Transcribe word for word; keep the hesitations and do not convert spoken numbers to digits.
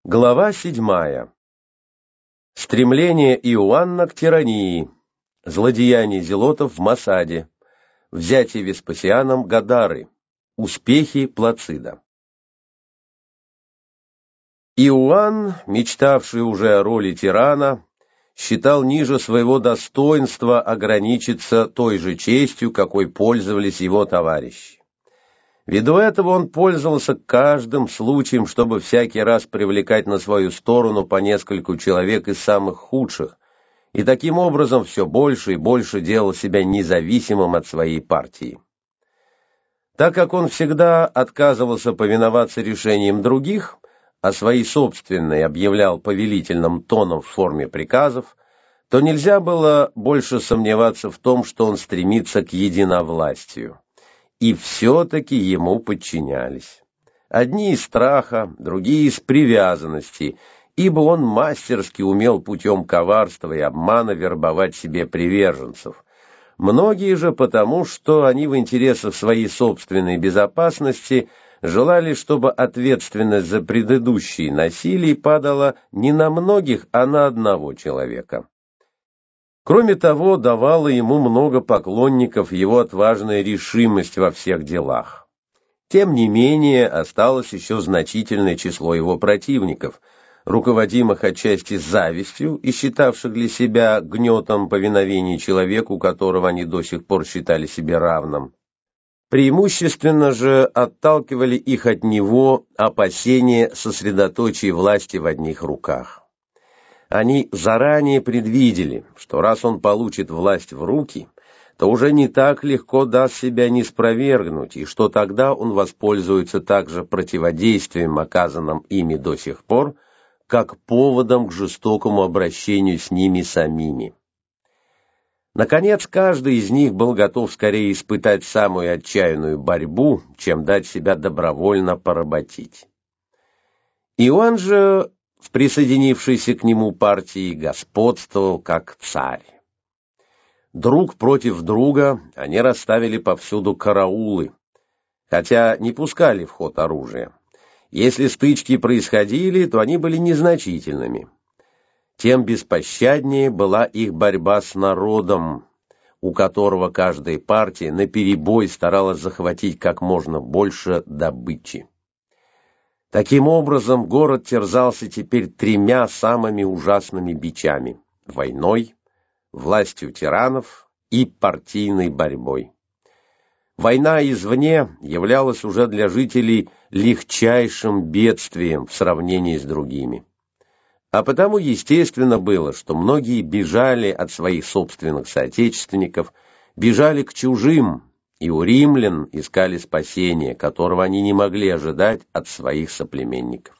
Глава седьмая. Стремление Иоанна к тирании. Злодеяния зелотов в Масаде. Взятие Веспасианом Гадары. Успехи Плацида. Иоанн, мечтавший уже о роли тирана, считал ниже своего достоинства ограничиться той же честью, какой пользовались его товарищи. Ввиду этого он пользовался каждым случаем, чтобы всякий раз привлекать на свою сторону по нескольку человек из самых худших, и таким образом все больше и больше делал себя независимым от своей партии. Так как он всегда отказывался повиноваться решениям других, а свои собственные объявлял повелительным тоном в форме приказов, то нельзя было больше сомневаться в том, что он стремится к единовластию. И все-таки ему подчинялись. Одни из страха, другие из привязанности, ибо он мастерски умел путем коварства и обмана вербовать себе приверженцев. Многие же потому, что они в интересах своей собственной безопасности желали, чтобы ответственность за предыдущие насилия падала не на многих, а на одного человека. Кроме того, давала ему много поклонников его отважная решимость во всех делах. Тем не менее, осталось еще значительное число его противников, руководимых отчасти завистью и считавших для себя гнетом повиновения человеку, которого они до сих пор считали себе равным. Преимущественно же отталкивали их от него опасения сосредоточия власти в одних руках. Они заранее предвидели, что раз он получит власть в руки, то уже не так легко даст себя ниспровергнуть, и что тогда он воспользуется также противодействием, оказанным ими до сих пор, как поводом к жестокому обращению с ними самими. Наконец, каждый из них был готов скорее испытать самую отчаянную борьбу, чем дать себя добровольно поработить. Иоанн же в присоединившейся к нему партии господствовал как царь. Друг против друга они расставили повсюду караулы, хотя не пускали в ход оружие. Если стычки происходили, то они были незначительными. Тем беспощаднее была их борьба с народом, у которого каждая партия наперебой старалась захватить как можно больше добычи. Таким образом, город терзался теперь тремя самыми ужасными бичами – войной, властью тиранов и партийной борьбой. Война извне являлась уже для жителей легчайшим бедствием в сравнении с другими. А потому естественно было, что многие бежали от своих собственных соотечественников, бежали к чужим, и у римлян искали спасения, которого они не могли ожидать от своих соплеменников.